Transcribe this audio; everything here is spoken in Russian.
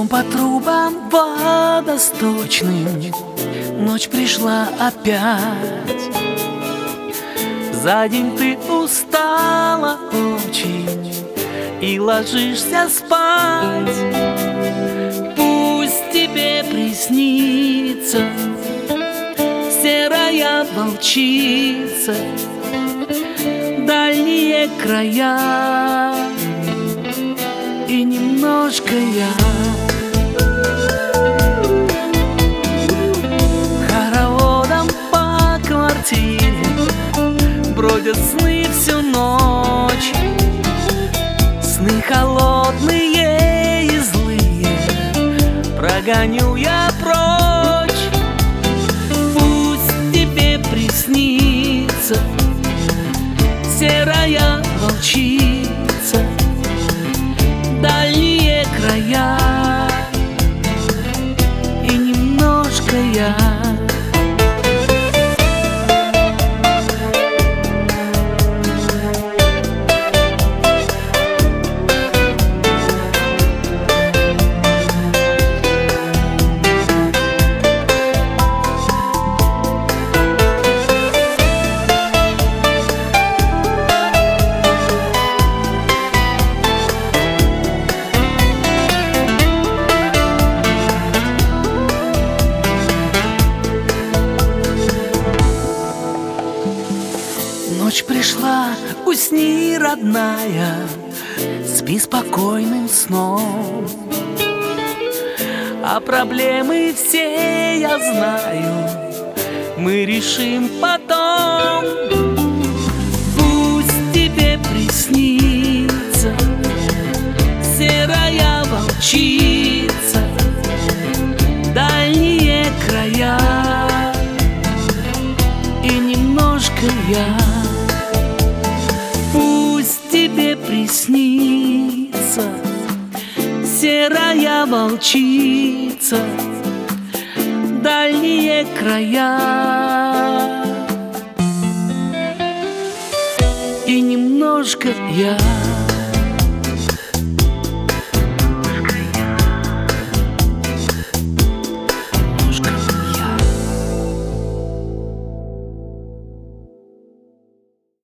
Идем по трубам водосточным, ночь пришла опять. За день ты устала очень и ложишься спать. Пусть тебе приснится серая волчица, дальние края и немножко я. Хороводом по квартире бродят сны всю ночь, сны холодные и злые прогоню я прочь. Пусть тебе приснится серая волчица, дальние края и немножко я. Ночь пришла, усни, родная, спи спокойным сном. А проблемы все я знаю, мы решим потом. Пусть тебе приснится серая волчица, дальние края и немножко я. Пусть тебе приснится серая волчица, дальние края и немножко я.